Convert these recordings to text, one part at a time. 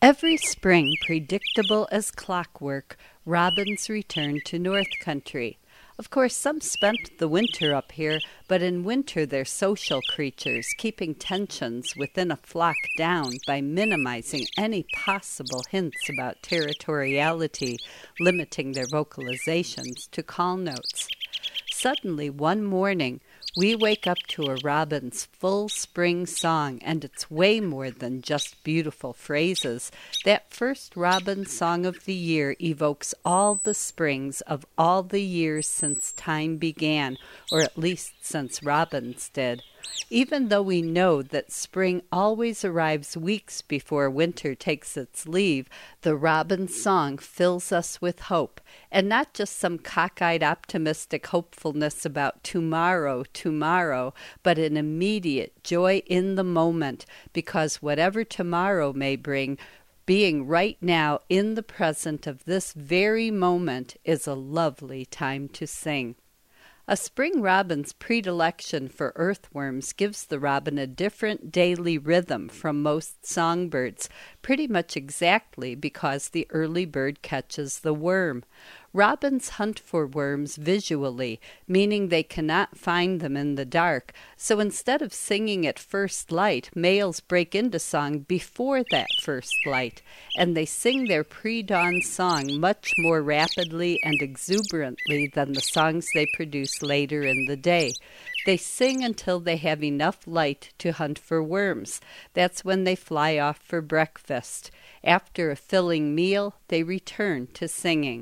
Every spring, predictable as clockwork, robins return to North Country. Of course, some spent the winter up here, but in winter they're social creatures, keeping tensions within a flock down by minimizing any possible hints about territoriality, limiting their vocalizations to call notes. Suddenly, one morning, we wake up to a robin's full spring song, and it's way more than just beautiful phrases. That first robin song of the year evokes all the springs of all the years since time began, or at least since robins did. Even though we know that spring always arrives weeks before winter takes its leave, the robin's song fills us with hope, and not just some cockeyed optimistic hopefulness about tomorrow, but an immediate joy in the moment, because whatever tomorrow may bring, being right now in the present of this very moment is a lovely time to sing. A spring robin's predilection for earthworms gives the robin a different daily rhythm from most songbirds, pretty much exactly because the early bird catches the worm. Robins hunt for worms visually, meaning they cannot find them in the dark, so instead of singing at first light, males break into song before that first light, and they sing their pre-dawn song much more rapidly and exuberantly than the songs they produce later in the day. They sing until they have enough light to hunt for worms. That's when they fly off for breakfast. After a filling meal, they return to singing.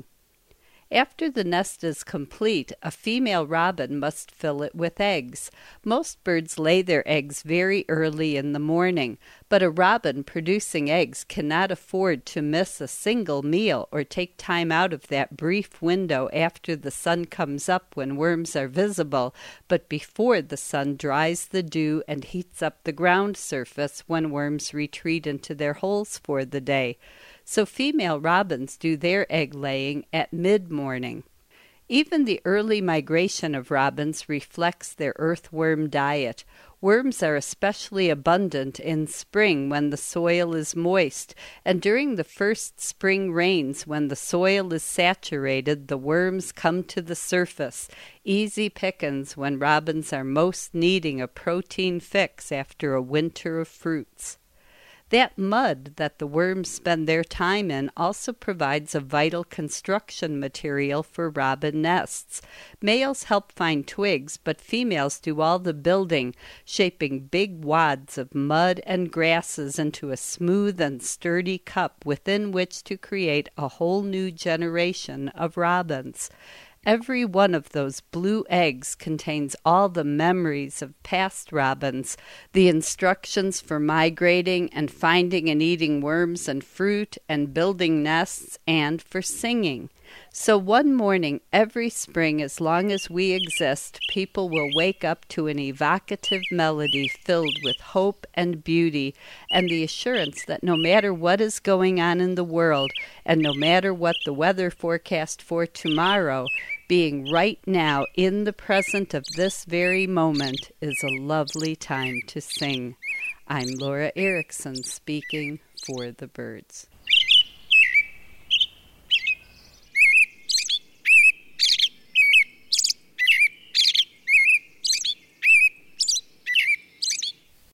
After the nest is complete, a female robin must fill it with eggs. Most birds lay their eggs very early in the morning, but a robin producing eggs cannot afford to miss a single meal or take time out of that brief window after the sun comes up when worms are visible, but before the sun dries the dew and heats up the ground surface when worms retreat into their holes for the day. So female robins do their egg-laying at mid-morning. Even the early migration of robins reflects their earthworm diet. Worms are especially abundant in spring when the soil is moist, and during the first spring rains when the soil is saturated, the worms come to the surface. Easy pickings when robins are most needing a protein fix after a winter of fruits. That mud that the worms spend their time in also provides a vital construction material for robin nests. Males help find twigs, but females do all the building, shaping big wads of mud and grasses into a smooth and sturdy cup within which to create a whole new generation of robins. Every one of those blue eggs contains all the memories of past robins, the instructions for migrating and finding and eating worms and fruit and building nests and for singing. So one morning every spring, as long as we exist, people will wake up to an evocative melody filled with hope and beauty and the assurance that no matter what is going on in the world and no matter what the weather forecast for tomorrow, being right now in the present of this very moment is a lovely time to sing. I'm Laura Erickson speaking for the birds.